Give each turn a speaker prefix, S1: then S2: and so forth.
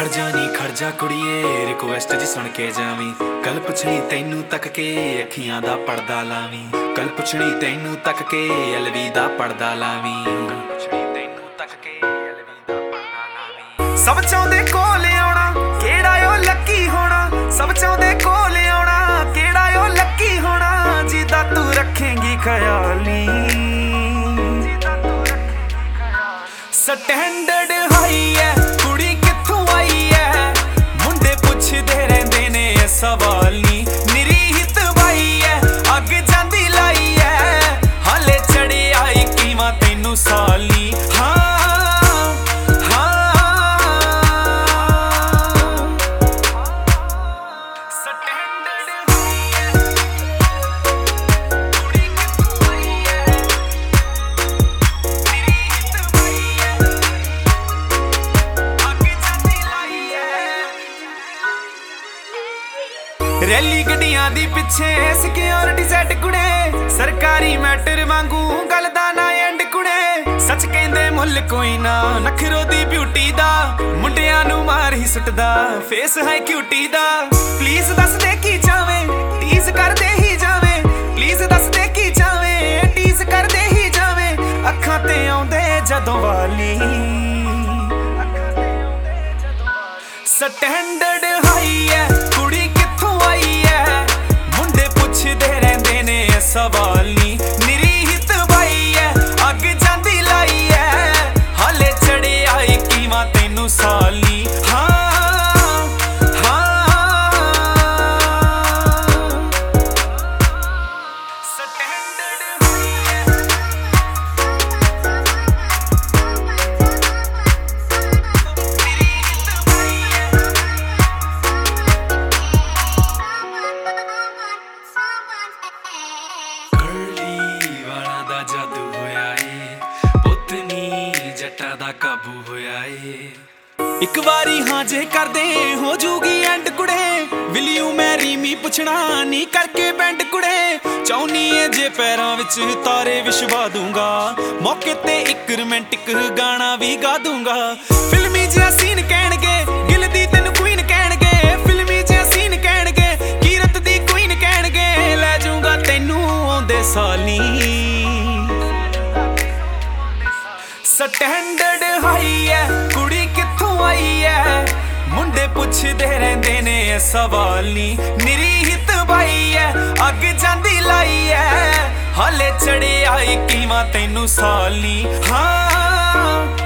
S1: ਖੜ ਜਾ ਕੁੜੀਏ ਰਿਕੁਐਸਟ ਜੀ ਸੁਣ ਕੇ ਜਾਵੀਂ। ਕੱਲ ਪੁੱਛਣੀ ਤੈਨੂੰ ਤੱਕ ਕੇ ਅੱਖੀਆਂ ਦਾ ਪਰਦਾ ਲਾਵੀਂ। ਕੱਲ ਪੁੱਛਣੀ ਤੈਨੂੰ ਤੱਕ ਕੇ ਐਲਵੀ ਦਾ ਪਰਦਾ ਲਾਵੀਂ। ਸਭ ਚਾਹੁੰਦੇ ਕੋਲ ਆਉਣਾ ਕਿਹੜਾ ਓ ਲੱਕੀ ਹੋਣਾ। ਸਭ ਚਾਹੁੰਦੇ ਕੋਲ ਆਉਣਾ ਕਿਹੜਾ ਓ ਲੱਕੀ ਹੋਣਾ। ਜਿਹਦਾ ਤੂੰ ਰੱਖੇਂਗੀ ਖਿਆਲੀ ਸਟੈਂਡਰਡ ਹਾਈ ਐ ਕੁੜੀ ਕਿੱਥੋਂ ਆਈ ਐ। ਮੁੰਡੇ ਪੁੱਛਦੇ ਰਹਿੰਦੇ ਨੇ ਸਵਾਲ ਨੀ। ਨਿਰੀ ਹਿੱਤ ਬਾਈ ਐ ਅੱਗ ਜਾਂਦੀ ਲਾਈ ਐ। ਹਾਲੇ ਚੜਿਆ ਕੀਮਾ ਤੈਨੂੰ ਸਾਲ ਨੀ। ਰੈਲੀ ਗੱਡੀਆਂ ਦੀ ਪਿੱਛੇ ਸਿਕਿਉਰਿਟੀ ਸੈੱਟ ਕੁੜੇ। ਸਰਕਾਰੀ ਮੈਟਰ ਵਾਂਗੂ ਗੱਲ ਦਾ ਨਾ ਐਂਡ ਕੁੜੇ। ਸੱਚ ਕਹਿੰਦੇ ਮੁੱਲ ਕੋਈ ਨਾ ਨਖਰੋ ਦੀ ਬਿਊਟੀ ਦਾ। ਮੁੰਡਿਆਂ ਨੂੰ ਮਾਰ ਹੀ ਸੁੱਟਦਾ ਫੇਸ ਹੈ ਕਿਊਟੀ ਦਾ। ਪਲੀਜ਼ ਦੱਸ ਦੇ ਕੀ ਚਾਵੇਂ ਟੀਜ਼ ਕਰਦੇ ਹੀ ਜਾਵੇਂ। ਪਲੀਜ਼ ਦੱਸ ਦੇ ਕੀ ਚਾਵੇਂ ਟੀਜ਼ ਕਰਦੇ ਹੀ ਜਾਵੇਂ। ਅੱਖਾਂ ਤੇ ਆਉਂਦੇ ਜਦੋਂ ਵਾਲੀ ਸਟੈਂਡਰਡ ਹਾਈ ਐ ਕੁੜੀ ਕਿੱਥੋਂ ਆਈ ਐ। ਮੁੰਡੇ ਪੁੱਛਦੇ ਰਹਿੰਦੇ ਨੇ ਸਵਾਲ ਨੀ। ਨਿਰੀ ਹਿੱਤ ਬਾਈ ਐ ਅੱਗ ਜਾਂਦੀ ਲਾਈ ਐ। ਹਾਲੇ ਚੜਿਆ ਕੀਮਾ ਤੈਨੂੰ ਸਾਲ ਨੀ। ਜਾਦੂ ਹੋਇਆ ਏ ਪੁੱਤਨੀ ਜੱਟਾਂ ਦਾ ਕਾਬੂ ਹੋਇਆ ਏ। ਇੱਕ ਵਾਰੀ ਹਾਂ ਜੇ ਕਰਦੇ ਹੋ ਜੂਗੀ ਐਂਡ ਕੁੜੇ। ਵਿਲ ਯੂ ਮੈਰੀ ਮੀ ਪੁੱਛਣਾ ਨੀ ਕਰਕੇ ਬੈਂਡ ਕੁੜੇ। ਚਾਹੁੰਨੀ ਏ ਜੇ ਪੈਰਾਂ ਵਿੱਚ ਤਾਰੇ ਵਿਛਵਾ ਦੂੰਗਾ। ਮੌਕੇ ਤੇ ਇੱਕ ਰੋਮਾਂਟਿਕ ਗਾਣਾ ਵੀ ਗਾ ਦੂੰਗਾ। ਫਿਲਮੀ ਜਿਹਾ ਸੀਨ ਕਹਿਣਗੇ ਗਿਲ ਦੀ ਤੈਨੂੰ ਕੁਈਨ ਕਹਿਣਗੇ। ਫਿਲਮੀ ਜਿਹਾ ਸੀਨ ਕਹਿਣਗੇ ਕੀਰਤ ਦੀ ਕੁਈਨ ਕਹਿਣਗੇ। ਲੈ ਜਾਊਂਗਾ ਤੈਨੂੰ ਆਉਂਦੇ ਸਾਲੀ ਸਟੈਂਡਰਡ ਹਾਈ ਐ ਕੁੜੀ ਕਿੱਥੋਂ ਆਈ ਐ। ਮੁੰਡੇ ਪੁੱਛਦੇ ਰਹਿੰਦੇ ਨੇ ਸਵਾਲ ਨੀ। ਨਿਰੀ ਹਿੱਤ ਬਾਈ ਐ ਅੱਗ ਜਾਂਦੀ ਲਾਈ ਐ। ਹਾਲੇ ਚੜਿਆ ਕੀਮਾ ਤੈਨੂੰ ਸਾਲ ਨੀ।